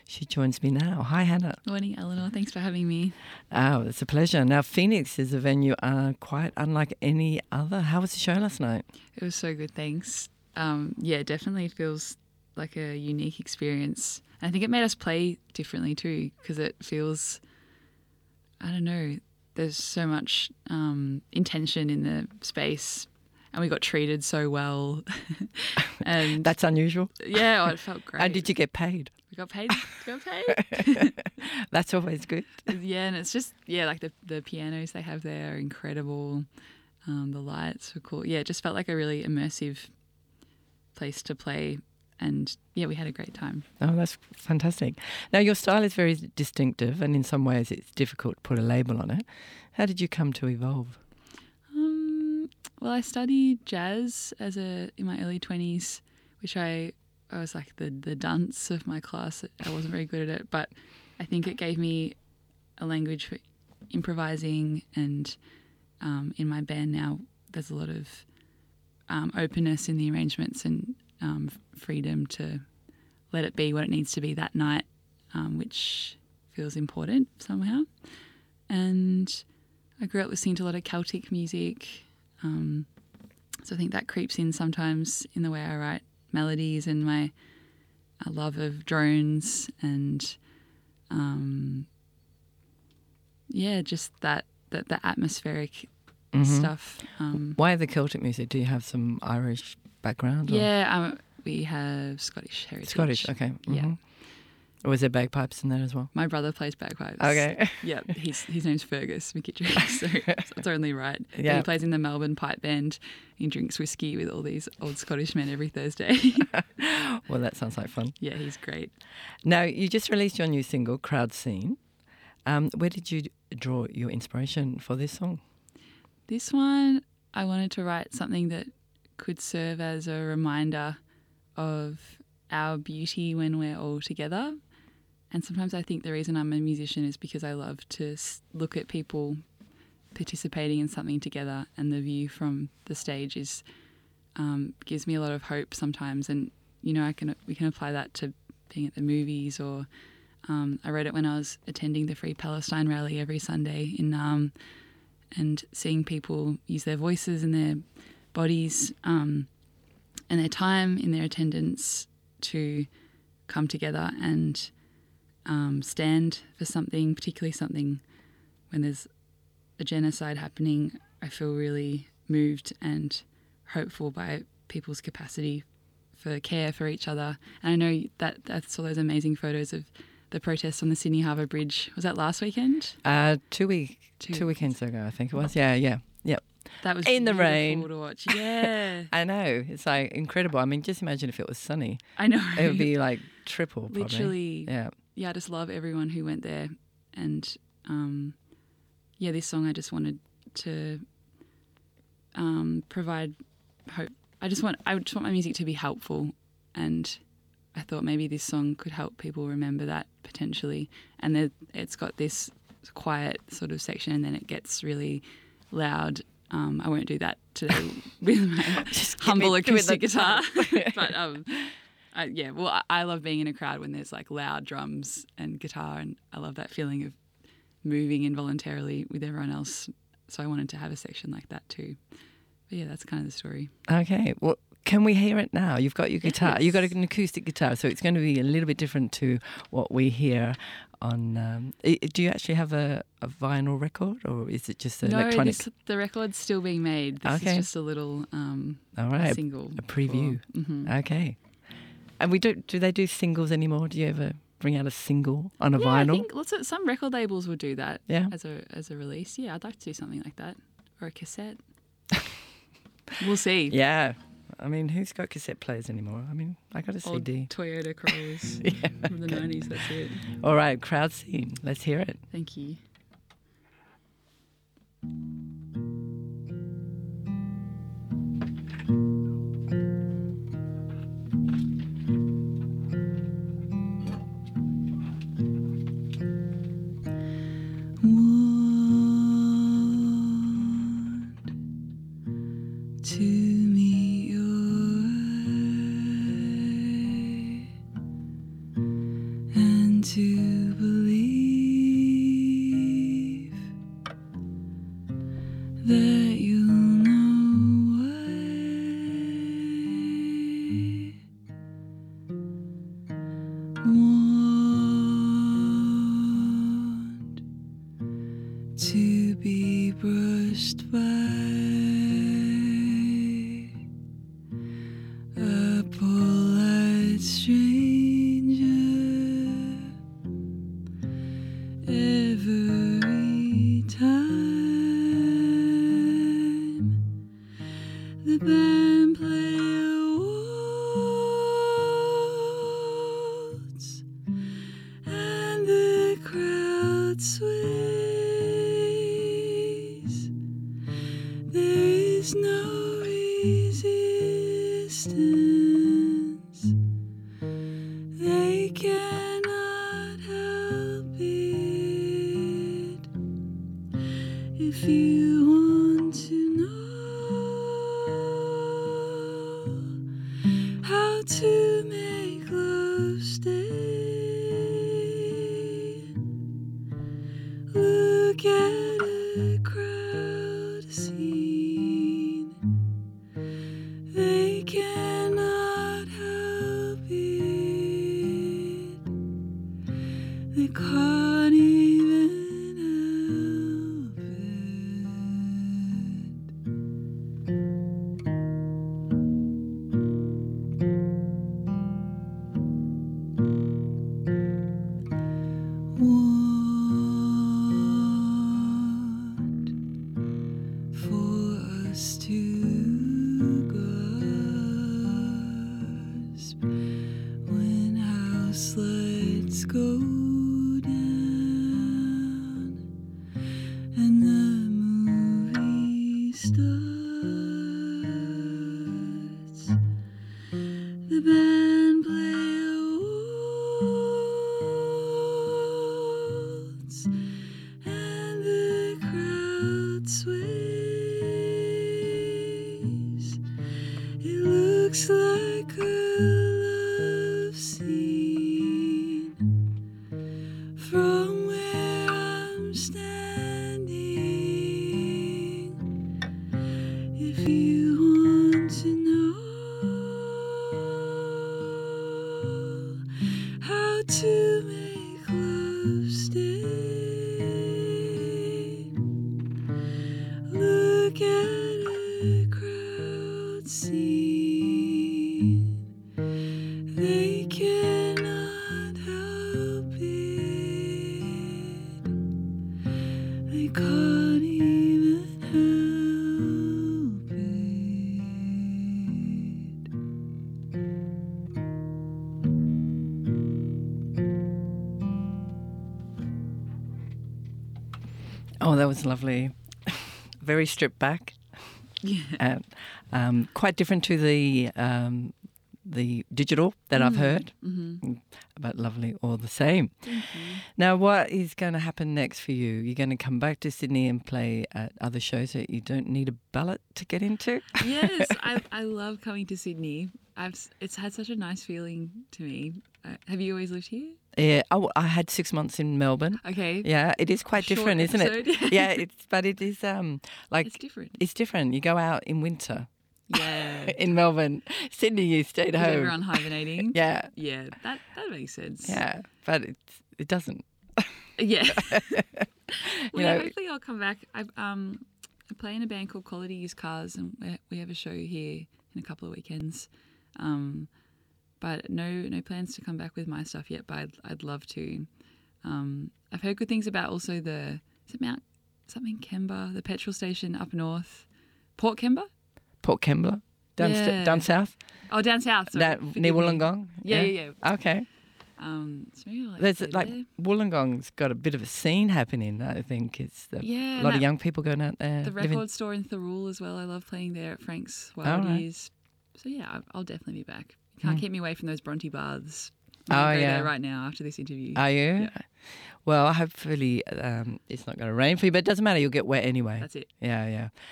She joins me now. Hi, Hannah. Morning, Eleanor. Thanks for having me. Oh, it's a pleasure. Now, Phoenix is a venue quite unlike any other. How was the show last night? It was so good, thanks. Yeah, definitely feels like a unique experience. I think it made us play differently too, because it feels, I don't know, there's so much intention in the space, and we got treated so well. And That's unusual. yeah, it felt great. And did you get paid? We got paid. That's always good. Yeah, and it's just, like the pianos they have there are incredible. The lights were cool. Yeah, it just felt like a really immersive place to play. And yeah, we had a great time. Oh, that's fantastic. Now, your style is very distinctive, and in some ways it's difficult to put a label on it. How did you come to evolve? Well, I studied jazz in my early 20s, which I was like the dunce of my class. I wasn't very good at it, but I think it gave me a language for improvising, and in my band now there's a lot of openness in the arrangements and freedom to let it be what it needs to be that night, which feels important somehow. And I grew up listening to a lot of Celtic music, so I think that creeps in sometimes in the way I write melodies, and my love of drones and just the atmospheric stuff. Why the Celtic music? Do you have some Irish background? Or? Yeah, we have Scottish heritage. Scottish, okay. Mm-hmm. Yeah. Or was there bagpipes in that as well? My brother plays bagpipes. Okay. Yeah, his name's Fergus McKittrick, so it's only right. Yeah. He plays in the Melbourne Pipe Band. He drinks whiskey with all these old Scottish men every Thursday. Well, that sounds like fun. Yeah, he's great. Now, you just released your new single, Crowd Scene. Where did you draw your inspiration for this song? This one, I wanted to write something that could serve as a reminder of our beauty when we're all together. And sometimes I think the reason I'm a musician is because I love to look at people participating in something together, and the view from the stage is gives me a lot of hope sometimes. And we can apply that to being at the movies, or I wrote it when I was attending the Free Palestine rally every Sunday in Naarm, and seeing people use their voices and their bodies and their time in their attendance to come together and stand for something, particularly something when there's a genocide happening. I feel really moved and hopeful by people's capacity for care for each other. And I know that I saw those amazing photos of the protests on the Sydney Harbour Bridge. Was that last weekend? 2 weekends ago, I think it was. Yeah. That was in the beautiful rain to watch. Yeah. I know. It's like incredible. I mean, just imagine if it was sunny. I know. It would be like triple, probably. Literally. Yeah. I just love everyone who went there. And this song I just wanted to provide hope. I just want my music to be helpful, and I thought maybe this song could help people remember that potentially. And it's got this quiet sort of section, and then it gets really loud. I won't do that today with my humble acoustic guitar. But I love being in a crowd when there's like loud drums and guitar, and I love that feeling of moving involuntarily with everyone else. So I wanted to have a section like that too. But yeah, that's kind of the story. Okay. Well, can we hear it now? You've got your guitar. Yes. You've got an acoustic guitar, so it's going to be a little bit different to what we hear on... do you actually have a vinyl record, or is it just electronic? No, the record's still being made. This is just a little all right, single. A preview. Okay. And do they do singles anymore? Do you ever bring out a single on a vinyl? I think some record labels would do that as a release. Yeah, I'd like to do something like that. Or a cassette. We'll see. Yeah. I mean, who's got cassette players anymore? I mean, I got a CD. Old Toyota Corollas from the 90s, that's it. All right, Crowd Scene. Let's hear it. Thank you. To meet your eye and to believe that you'll know I want to be brushed by a polite stranger every time the band play a waltz and the crowd sways. There is no resistance. They cannot help it. If you want to know how to make love stay, look at a crowd scene. They cannot help it. They can't even help it. Want for us to grasp when house lights go down and the movie starts. The band play a waltz and the crowd sways. It looks like a love scene from where I'm standing. If you want to know how to make love stay, look at a crowd scene. They cannot help it. They can't even help it. Oh, that was lovely. Very stripped back. Yeah. And quite different to the digital that I've heard, but lovely all the same. Thank you. Now, what is going to happen next for you? You're going to come back to Sydney and play at other shows that you don't need a ballot to get into? Yes, I love coming to Sydney. It's had such a nice feeling to me. Have you always lived here? Yeah, I had 6 months in Melbourne. Okay. Yeah, it is quite Short different, isn't it? episode. Yeah, it is like It's different. it's different. You go out in winter Yeah. in Melbourne. Sydney, you stayed With home. everyone hibernating. Yeah, Yeah, that makes sense. yeah, but it doesn't. Yeah. You know, hopefully I'll come back. I play in a band called Quality Used Cars, and we have a show here in a couple of weekends. But no plans to come back with my stuff yet. But I'd love to. I've heard good things about also is it Mount something Kemba, the petrol station up north, Port Kemba. Port Kembla, down south. Oh, down south. Sorry. Near Wollongong. Yeah. Okay. So maybe I'll There's go like there. Wollongong's got a bit of a scene happening. I think it's a Yeah, lot of young people going out there. The living- record store in Thirroul as well. I love playing there at Frank's Wild right. Years. So yeah, I'll definitely be back. You can't keep me away from those Bronte baths. Oh, I'm gonna go yeah. there right now after this interview. Are you? Yeah. Well, hopefully it's not going to rain for you, but it doesn't matter. You'll get wet anyway. That's it. Yeah.